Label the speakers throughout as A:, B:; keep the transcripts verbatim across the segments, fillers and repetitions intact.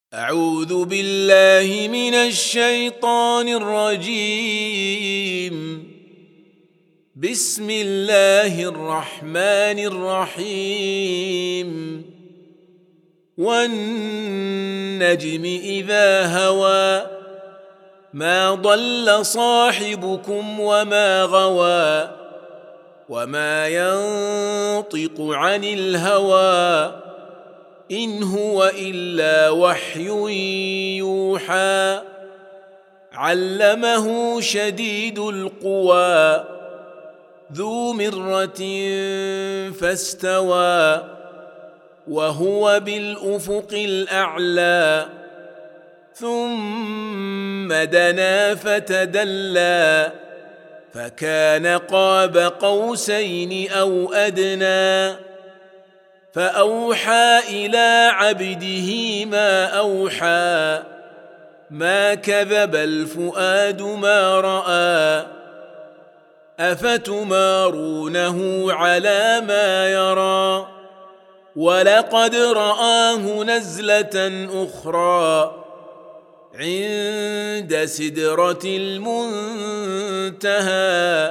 A: أعوذ بالله من الشيطان الرجيم. بسم الله الرحمن الرحيم. والنجم إذا هوى ما ضل صاحبكم وما غوى وما ينطق عن الهوى إن هو إلا وحي يوحى. علمه شديد القوى ذو مرة فاستوى وهو بالأفق الأعلى. ثم دنا فتدلى فكان قاب قوسين أو أدنى. فأوحى إلى عبده ما أوحى ما كذب الفؤاد ما رأى. أفتمارونه على ما يرى ولقد رآه نزلة أخرى عند سدرة المنتهى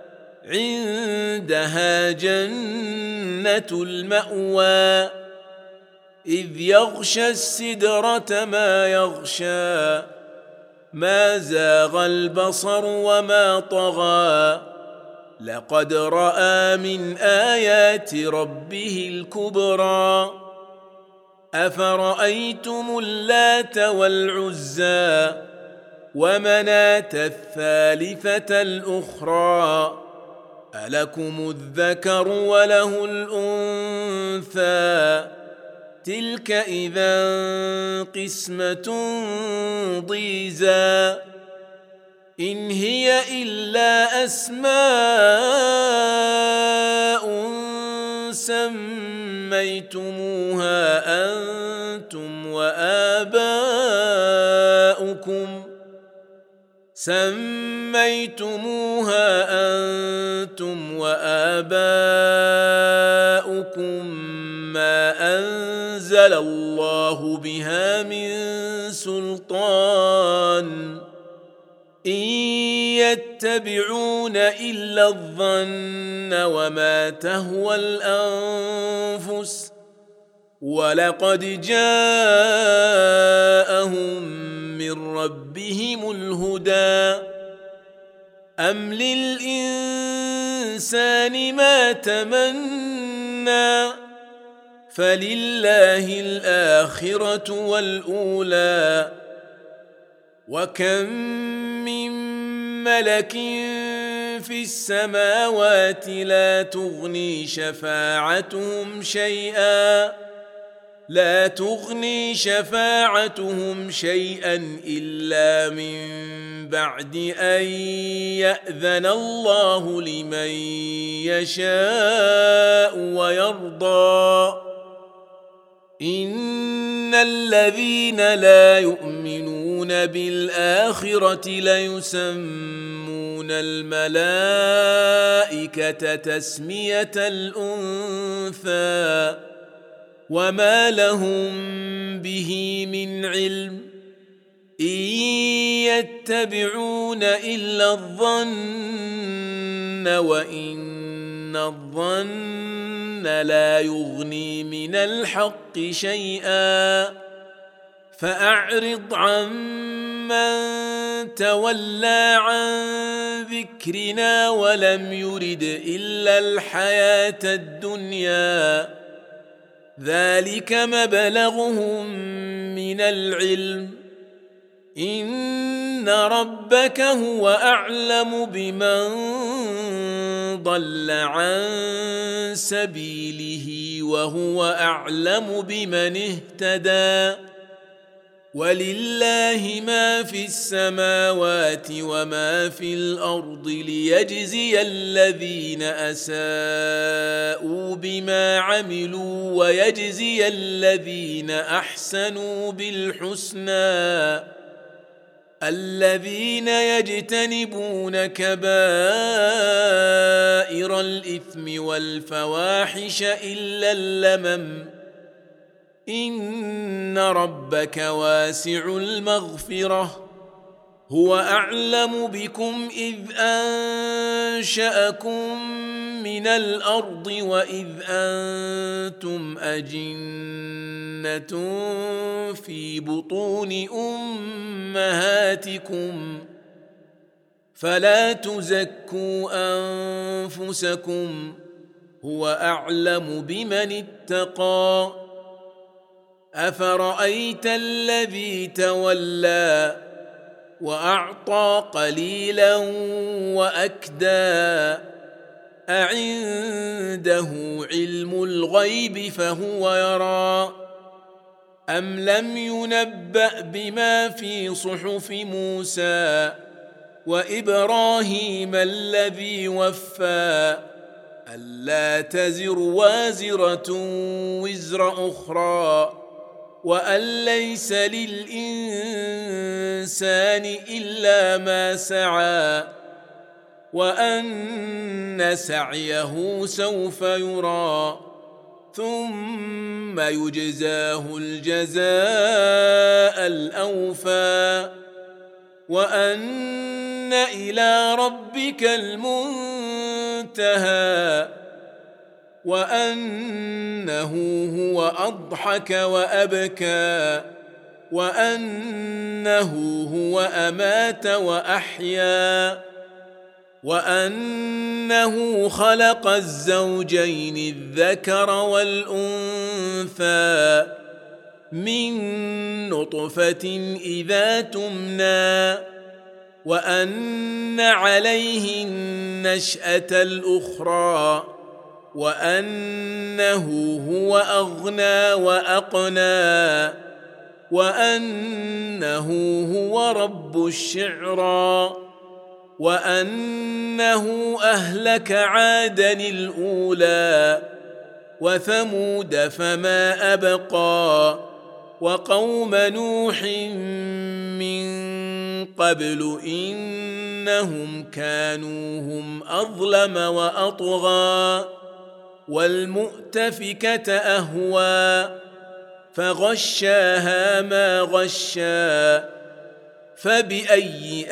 A: عندها جنة المأوى. إذ يغشى السدرة ما يغشى ما زاغ البصر وما طغى. لقد رأى من آيات ربه الكبرى. أفرأيتم اللات والعزى ومناة الثالثة الأخرى ألكم الذكر وله الأنثى تلك إذا قسمة ضيزى. إن هي إلا أسماء سميتموها أنتم وآباؤكم سميتموها أنتم وآباؤكم ما أنزل الله بها من سلطان إن يتبعون إلا الظن وما تهوى الأنفس ولقد جاءهم من ربهم الهدى. أم للإنسان ما تمنى فلله الآخرة والأولى. وكم من ملك في السماوات لا تغني شفاعتهم شيئا لا تغني شفاعتهم شيئا إلا من بعد أن يأذن الله لمن يشاء ويرضى. إن الذين لا يؤمنون بالآخرة ليسمون الملائكة تسمية الأنثى وما لهم به من علم إن يتبعون إلا الظن وإن الظن لا يغني من الحق شيئا. فأعرض عمن تولى عن ذكرنا ولم يرد إلا الحياة الدنيا ذلك مبلغهم من العلم. إن ربك هو أعلم بمن ضل عن سبيله وهو أعلم بمن اهتدى. ولله ما في السماوات وما في الأرض ليجزي الذين أساءوا بما عملوا ويجزي الذين أحسنوا بالحسنى. الذين يجتنبون كبائر الإثم والفواحش إلا اللمم إن ربك واسع المغفرة هو أعلم بكم إذ أنشأكم من الأرض وإذ أنتم أجنة في بطون أمهاتكم فلا تزكوا أنفسكم هو أعلم بمن اتقى أفرأيت الذي تولى وأعطى قليلا وأكدى أعنده علم الغيب فهو يرى أم لم ينبأ بما في صحف موسى وإبراهيم الذي وفى ألا تزر وازرة وزر أخرى وأن ليس للإنسان إلا ما سعى وأن سعيه سوف يرى ثم يجزاه الجزاء الأوفى وأن إلى ربك المنتهى وأنه هو أضحك وأبكى وأنه هو أمات وأحيا وأنه خلق الزوجين الذكر والأنثى من نطفة إذا تمنى وأن عليه النشأة الأخرى وأنه هو أغنى وأقنى وأنه هو رب الشعرى وأنه أهلك عادا الأولى وثمود فما أبقى وقوم نوح من قبل إنهم كانوا هم أظلم وأطغى والمؤتفكة أهوى فغشاها ما غشى فبأي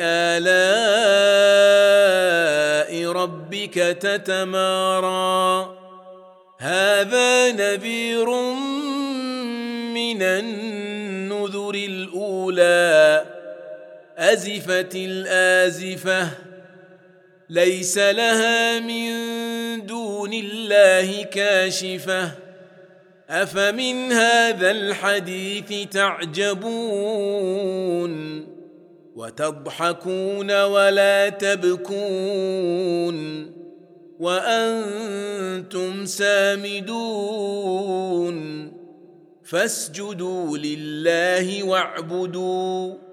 A: آلاء ربك تتمارى هذا نذير من النذر الأولى أزفت الآزفة ليس لها من دون الله كاشفة أفمن هذا الحديث تعجبون وتضحكون ولا تبكون وأنتم سامدون فاسجدوا لله واعبدوا